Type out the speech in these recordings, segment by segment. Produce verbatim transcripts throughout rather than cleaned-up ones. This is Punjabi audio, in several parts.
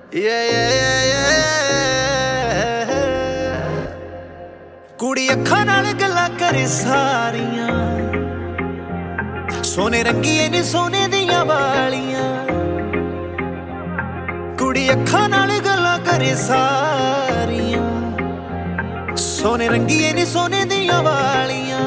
ਕੁੜੀ ਅੱਖਾਂ ਨਾਲ ਗੱਲਾਂ ਕਰੇ ਸਾਰੀਆਂ, ਸੋਨੇ ਰੰਗੀਏ ਨੀ ਸੋਨੇ ਦੀਆਂ ਵਾਲੀਆਂ। ਕੁੜੀ ਅੱਖਾਂ ਨਾਲ ਗੱਲਾਂ ਕਰੇ ਸਾਰੀਆਂ, ਸੋਨੇ ਰੰਗੀਏ ਨੀ ਸੋਨੇ ਦੀਆਂ ਵਾਲੀਆਂ।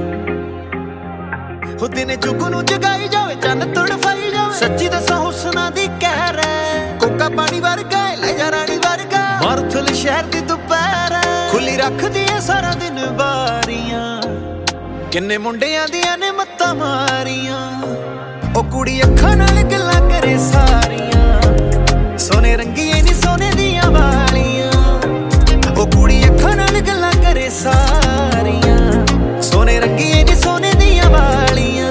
ਹੋ ਦਿਨੇ ਚੁੱਕ ਨੂੰ ਜਗਾਈ ਜਾਵੇ, ਚੰਨ ਤੜਫਾਈ ਜਾਵੇ, ਸੱਚੀ ਦੱਸਾਂ ਹੁਸਨਾ ਦੀ ਕਹਿਰ ਹੈ। ਕੋਕਾ ਪਾਣੀ ਵਰਗਾ ਲੈ ਜਾ ਰਾਣੀ ਵਰਗਾ, ਮਾਰੂਥਲ ਸ਼ਹਿਰ ਦੀ ਦੁਪਹਿਰ ਖੁੱਲੀ ਰੱਖਦੀ ਐ ਸਾਰਾ ਦਿਨ ਬਾਰੀਆਂ। ਕਿੰਨੇ ਮੁੰਡਿਆਂ ਦੀਆਂ ਨੇ ਮੱਤਾਂ ਮਾਰੀਆਂ, ਉਹ ਕੁੜੀ ਅੱਖਾਂ ਨਾਲ ਗੱਲਾਂ ਕਰੇ ਸਾਰੀਆਂ, ਸੋਨੇ ਰੰਗੀਏ ਨੀ ਸੋਨੇ ਦੀਆਂ ਵਾਲੀਆਂ। ਉਹ ਕੁੜੀ ਅੱਖਾਂ ਨਾਲ ਗੱਲਾਂ ਕਰੇ ਸਾਰੀਆਂ, ਸੋਨੇ ਰੰਗੀਏ ਨੀ ਸੋਨੇ ਦੀਆਂ ਵਾਲੀਆਂ।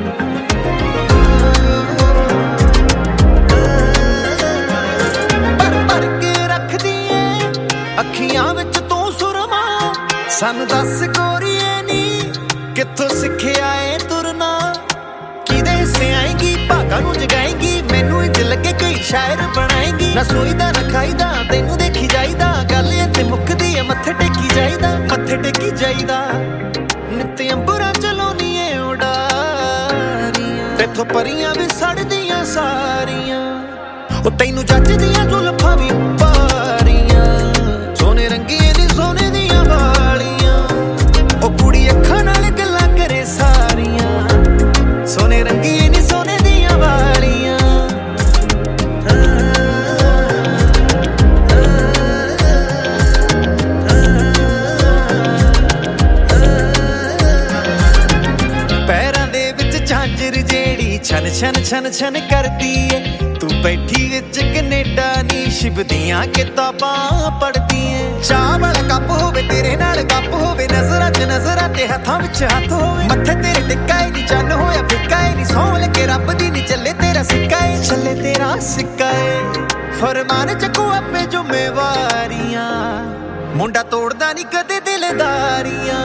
ਪਰ ਭਰ ਕੇ ਰੱਖਦੀ ਏ ਅੱਖੀਆਂ ਵਿੱਚ ਤੂੰ ਸੁਰਮਾ, ਸਾਨੂੰ ਦੱਸ ਗੋਰੀਏ ਨੀ ਕਿੱਥੋਂ ਸਿੱਖਿਆ ਏ ਤੁਰਨਾ। ਕਿਹਦੇ ਹਿੱਸੇ ਆਏਗੀ ਭਾਗਾਂ ਨੂੰ ਜਗਾਏਗੀ, ਮੈਨੂੰ ਇੰਝ ਲੱਗੇ ਕਈ ਸ਼ਾਇਰ ਬਣਾਏਗੀ। ਨਾ ਸੋਈਦਾ ਨਾ ਖਾਈਦਾ ਤੈਨੂੰ ਦੇਖੀ ਜਾਈਦਾ, ਗੱਲ ਇੱਥੇ ਮੁੱਕਦੀ ਏ ਮੱਥੇ ਟੇਕੀ ਜਾਈਦਾ, ਮੱਥੇ ਟੇਕੀ ਜਾਈਦਾ। ਨਿੱਤ ਅੰਬਰਾਂ ਚਲਾਉਣੀ ਏ ਉਡਾਰੀਆਂ, ਤੇਥੋਂ ਪਰੀਆਂ ਵੀ ਸੜਦੀਆਂ ਸਾਰੀਆਂ। ਉਹ ਤੈਨੂੰ ਜੱਜਦੀਆਂ ਜ਼ੁਲਫਾਂ ਵੀ ਪਾਰੀਆਂ, ਸੋਨੇ ਰੰਗੀਏ ਨੀ ਸੋਨੇ ਦੀਆਂ ਵਾਲੀਆਂ। ਉਹ ਕੁੜੀ ਅੱਖਾਂ ਨਾਲ ਗੱਲਾਂ ਕਰੇ ਸਾਰੀਆਂ, ਸੋਨੇ ਰੰਗੀਏ ਨੀ ਸੋਨੇ ਦੀਆਂ ਵਾਲੀਆਂ। ਪੈਰਾਂ ਦੇ ਵਿੱਚ ਝਾਂਜਰ ਜਿਹੜੀ ਛਨ ਛਨ ਛਨ ਛਨ ਕਰਦੀ ਏ, ਤੂੰ ਬੈਠੀ ਵਿੱਚ ਕਨੇਡਾ ਨੀ ਸ਼ਿਵਦੀਆਂ ਕਿਤਾਬਾਂ ਪੜ੍ਹਦੀ ਏ। ਚਾਹ ਵਾਲਾ ਕੱਪ ਹੋਵੇ ਤੇਰੇ ਨਾਲ ਗੱਪ ਹੋਵੇ, ਨਜ਼ਰਾਂ ਚ ਨਜ਼ਰਾਂ ਤੇ ਹੱਥਾਂ ਵਿੱਚ ਹੱਥ ਹੋਵੇ। ਮੱਥੇ ਤੇਰੇ ਟਿੱਕਾ ਏ ਨੀ ਚੰਨ ਹੋਇਆ ਫਿੱਕਾ ਏ ਨੀ, ਸਹੁੰ ਲੱਗੇ ਰੱਬ ਦੀ ਨੀ ਚੱਲੇ ਤੇਰਾ ਸਿੱਕਾ ਏ, ਚੱਲੇ ਤੇਰਾ ਸਿੱਕਾ ਏ। ਫਰਮਾਨ ਚੱਕੂ ਆਪੇ ਜ਼ਿੰਮੇਵਾਰੀਆਂ, ਮੁੰਡਾ ਤੋੜਦਾ ਨੀ ਕਦੇ ਦਿਲਦਾਰੀਆਂ।